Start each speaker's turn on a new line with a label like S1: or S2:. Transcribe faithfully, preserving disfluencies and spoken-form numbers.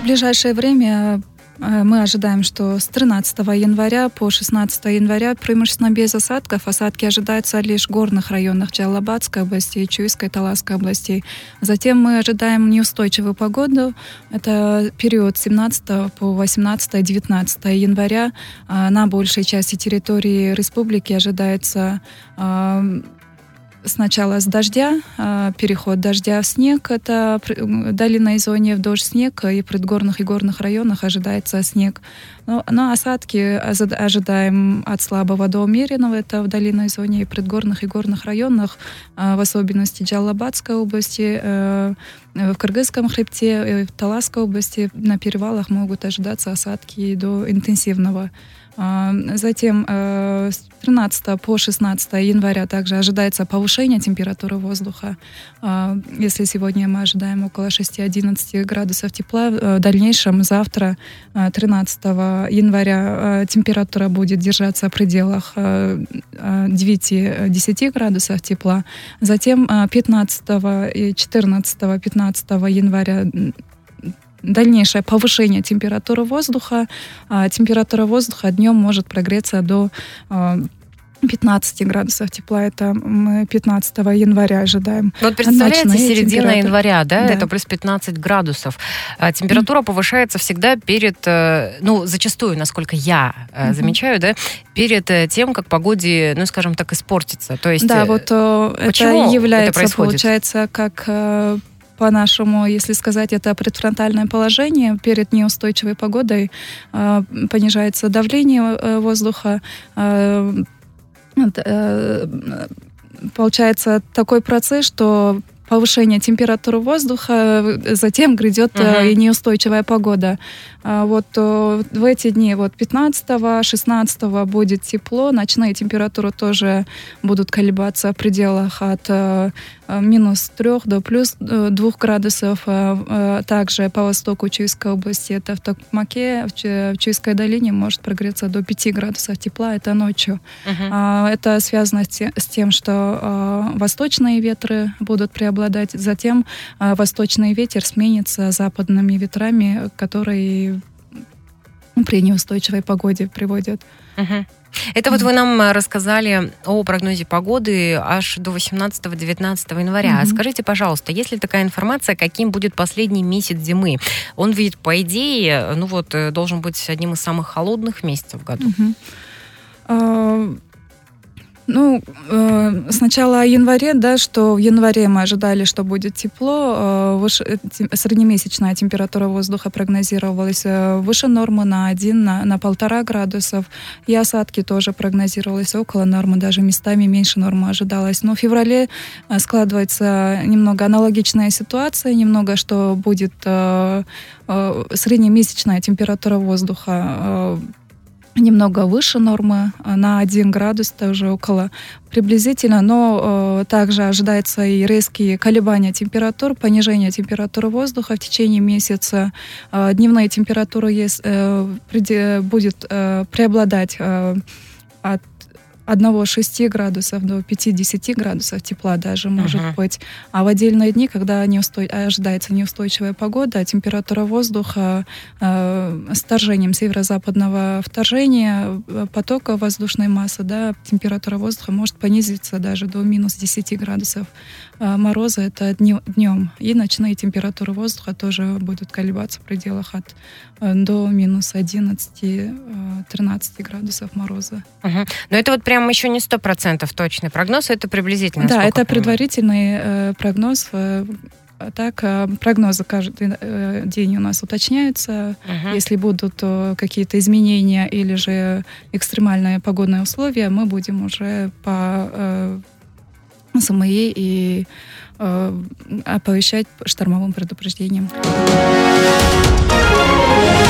S1: ближайшее время мы ожидаем, что с тринадцатого января по шестнадцатое января преимущественно без осадков. Осадки ожидаются лишь в горных районах Джалалабадской области, Чуйской, Таласской областей. Затем мы ожидаем неустойчивую погоду. Это период с семнадцатого по восемнадцатое девятнадцатое января. На большей части территории республики ожидается сначала с дождя, переход дождя в снег, это в долинной зоне в дождь, снег, и в предгорных и горных районах ожидается снег. Но, но осадки ожидаем от слабого до умеренного, это в долинной зоне и предгорных и горных районах, в особенности Джалалабадской области, в Кыргызском хребте, в Таласской области на перевалах могут ожидаться осадки до интенсивного. Затем с тринадцатого по шестнадцатое января также ожидается повышение температуры воздуха. Если сегодня мы ожидаем около шесть-одиннадцать градусов тепла, в дальнейшем завтра, тринадцатого января, температура будет держаться в пределах девять-десять градусов тепла. Затем пятнадцатого, четырнадцатого, пятнадцатого января дальнейшее повышение температуры воздуха. Температура воздуха днем может прогреться до пятнадцать градусов тепла. Это мы пятнадцатого января ожидаем.
S2: Вот представляете, середина января, да, да, это плюс пятнадцать градусов. Температура mm. повышается всегда перед, ну, зачастую, насколько я mm-hmm. замечаю, да, перед тем, как погоде, ну, скажем так, испортится. То есть,
S1: да, вот это является, это получается, как... По-нашему, если сказать, это предфронтальное положение. Перед неустойчивой погодой э, понижается давление э, воздуха. Э, э, получается такой процесс, что повышение температуры воздуха, затем грядет uh-huh. и неустойчивая погода. Вот в эти дни, вот пятнадцатого, шестнадцатого будет тепло, ночные температуры тоже будут колебаться в пределах от минус трех до плюс двух градусов. Также по востоку Чуйской области, это в Токмаке, в Чуйской долине может прогреться до пяти градусов тепла, это ночью. Uh-huh. Это связано с тем, что восточные ветры будут преобладать, затем восточный ветер сменится западными ветрами, которые при неустойчивой погоде приводят.
S2: Uh-huh. Это вот вы нам рассказали о прогнозе погоды аж до восемнадцатого-девятнадцатого января. Mm-hmm. Скажите, пожалуйста, есть ли такая информация, каким будет последний месяц зимы? Он ведь, по идее, ну вот, должен быть одним из самых холодных месяцев в году.
S1: Mm-hmm. Uh... Ну, э, сначала о январе, да, что в январе мы ожидали, что будет тепло. Э, выше, э, среднемесячная температура воздуха прогнозировалась э, выше нормы на один, на, на полтора градусов. И осадки тоже прогнозировалось около нормы, даже местами меньше нормы ожидалось. Но в феврале э, складывается немного аналогичная ситуация, немного, что будет э, э, среднемесячная температура воздуха э, немного выше нормы, на один градус, тоже около приблизительно, но э, также ожидается и резкие колебания температур, понижение температуры воздуха в течение месяца. Э, дневная температура есть, э, преди, будет э, преобладать э, от одного целого шести градусов до пяти-десяти градусов тепла даже может uh-huh. быть. А в отдельные дни, когда неустой... ожидается неустойчивая погода, температура воздуха э, с вторжением северо-западного вторжения потока воздушной массы, да, температура воздуха может понизиться даже до минус десяти градусов э, мороза. Это дни... днем. И ночные температуры воздуха тоже будут колебаться в пределах от э, до минус одиннадцати-тринадцати градусов мороза.
S2: Uh-huh. Но это вот прям еще не сто процентов точный прогноз, это приблизительно.
S1: Да, это предварительный э, прогноз. Э, так, э, прогнозы каждый э, день у нас уточняются. Uh-huh. Если будут э, какие-то изменения или же экстремальные погодные условия, мы будем уже по э, СМИ и э, оповещать штормовым предупреждением.